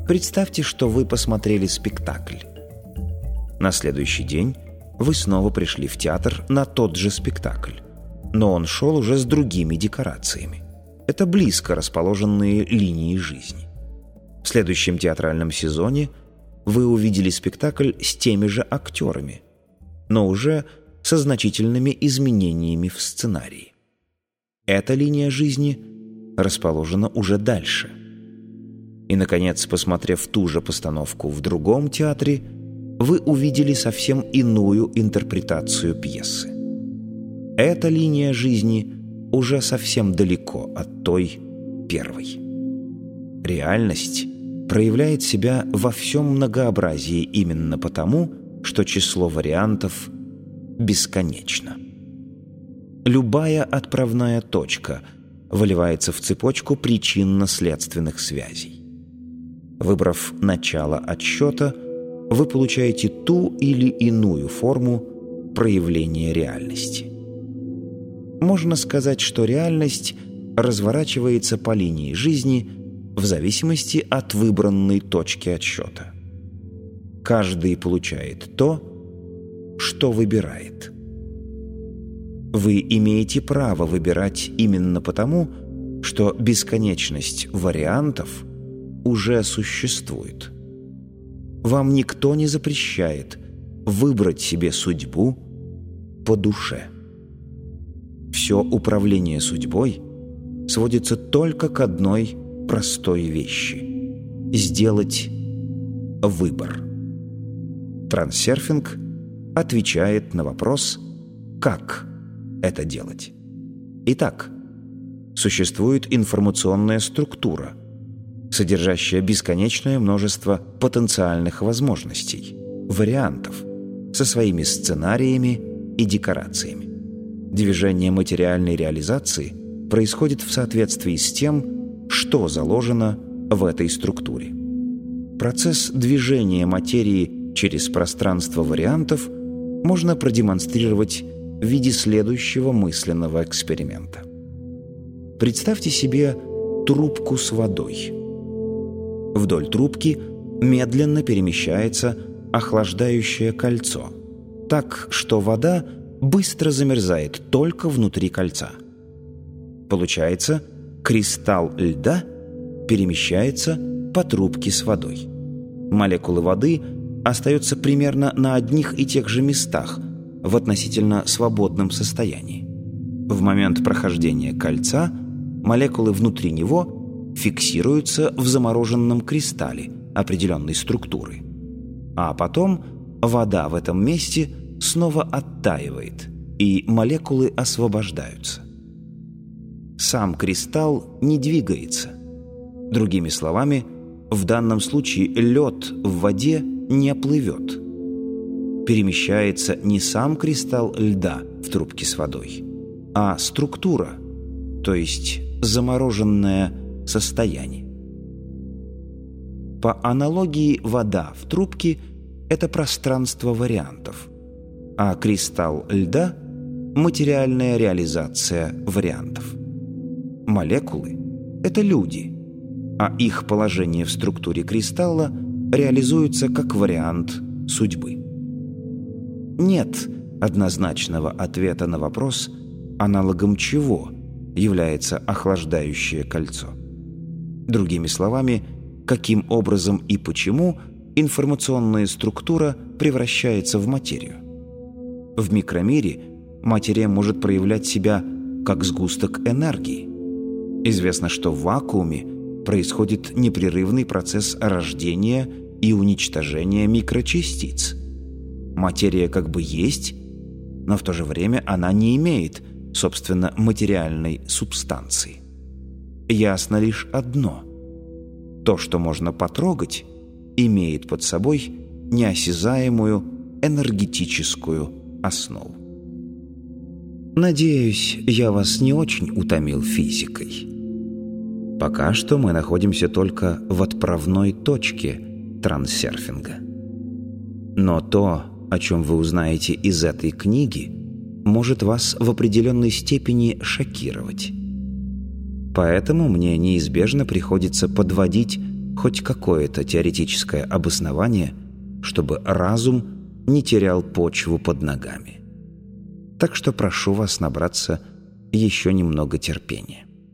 Представьте, что вы посмотрели спектакль. На следующий день вы снова пришли в театр на тот же спектакль, но он шел уже с другими декорациями. Это близко расположенные линии жизни. В следующем театральном сезоне вы увидели спектакль с теми же актерами, но уже со значительными изменениями в сценарии. Эта линия жизни расположена уже дальше. И, наконец, посмотрев ту же постановку в другом театре, вы увидели совсем иную интерпретацию пьесы. Эта линия жизни уже совсем далеко от той первой. Реальность проявляет себя во всем многообразии именно потому, что число вариантов бесконечно. Любая отправная точка выливается в цепочку причинно-следственных связей. Выбрав начало отсчета, вы получаете ту или иную форму проявления реальности. Можно сказать, что реальность разворачивается по линии жизни в зависимости от выбранной точки отсчета. Каждый получает то, что выбирает. Вы имеете право выбирать именно потому, что бесконечность вариантов уже существует. Вам никто не запрещает выбрать себе судьбу по душе. Все управление судьбой сводится только к одной простой вещи – сделать выбор. Трансерфинг отвечает на вопрос, как это делать. Итак, существует информационная структура, содержащая бесконечное множество потенциальных возможностей, вариантов, со своими сценариями и декорациями. Движение материальной реализации происходит в соответствии с тем, что заложено в этой структуре. Процесс движения материи через пространство вариантов можно продемонстрировать в виде следующего мысленного эксперимента. Представьте себе трубку с водой. Вдоль трубки медленно перемещается охлаждающее кольцо, так что вода быстро замерзает только внутри кольца. Получается, кристалл льда перемещается по трубке с водой. Молекулы воды остаются примерно на одних и тех же местах в относительно свободном состоянии. В момент прохождения кольца молекулы внутри него фиксируются в замороженном кристалле определенной структуры. А потом вода в этом месте снова оттаивает, и молекулы освобождаются. Сам кристалл не двигается. Другими словами, в данном случае лед в воде не плывет. Перемещается не сам кристалл льда в трубке с водой, а структура, то есть замороженное состояние. По аналогии, вода в трубке – это пространство вариантов, а кристалл льда – материальная реализация вариантов. Молекулы – это люди, а их положение в структуре кристалла реализуется как вариант судьбы. Нет однозначного ответа на вопрос, аналогом чего является охлаждающее кольцо. Другими словами, каким образом и почему информационная структура превращается в материю. В микромире материя может проявлять себя как сгусток энергии. Известно, что в вакууме происходит непрерывный процесс рождения и уничтожения микрочастиц. Материя как бы есть, но в то же время она не имеет, собственно, материальной субстанции. Ясно лишь одно: то, что можно потрогать, имеет под собой неосязаемую энергетическую основу. Надеюсь, я вас не очень утомил физикой. Пока что мы находимся только в отправной точке трансерфинга. Но то, о чем вы узнаете из этой книги, может вас в определенной степени шокировать. Поэтому мне неизбежно приходится подводить хоть какое-то теоретическое обоснование, чтобы разум не терял почву под ногами. Так что прошу вас набраться еще немного терпения.